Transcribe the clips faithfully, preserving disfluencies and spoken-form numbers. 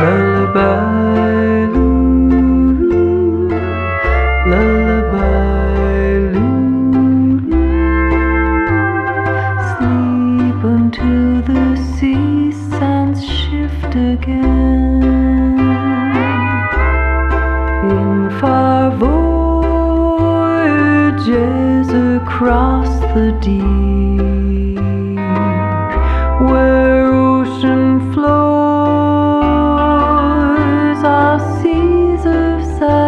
Lullaby, Lulu, lullaby, Lulu. Sleep until the sea sands shift again. In far voyages across the deep, where ocean floors are seas of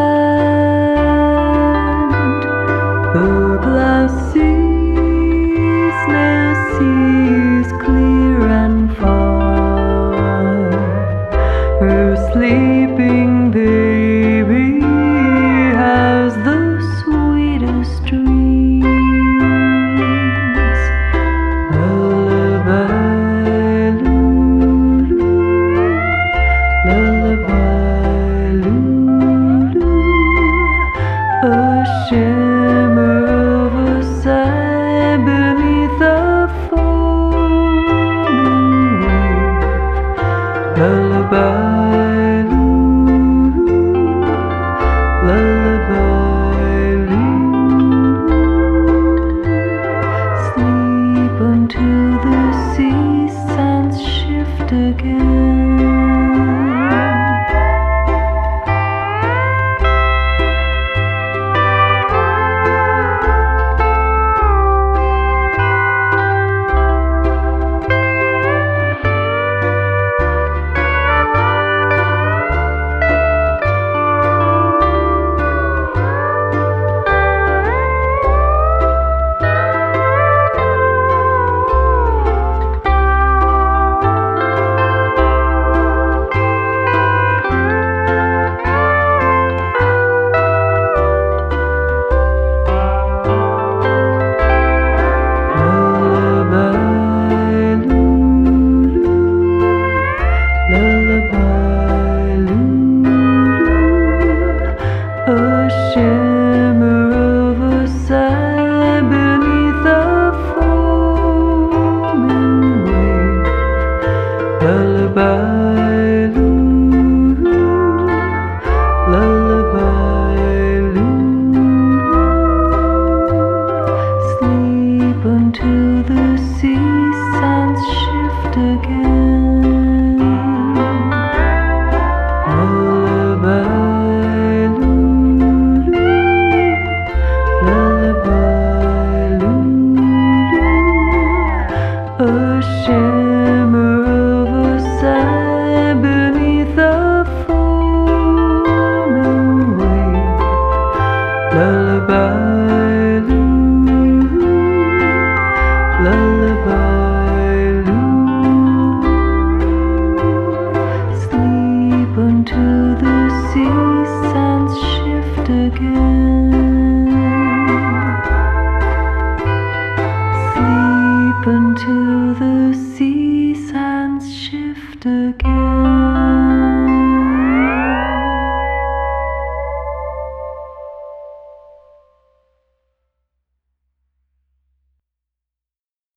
sand, the glass ceaseless sea is clear and far. Her sleeping baby has the sweetest dreams. Lullaby, Lulu, lullaby, Lulu. A shimmer of a sigh beneath a foaming wave. Lullaby, Lulu, lullaby, Lulu. Sleep until the sea sands shift again. Lullaby, Lulu, a shimmer of a sigh beneath a foaming wave. Lullaby, Lulu, lullaby, Lulu. Sleep until the sea sands shift again. Lullaby, Lulu, lullaby, Lulu. A shimmer of a sigh beneath a foaming wave. Lullaby, Lulu, lullaby, Lulu. Sleep until the sea sands shift again. Sleep until the sea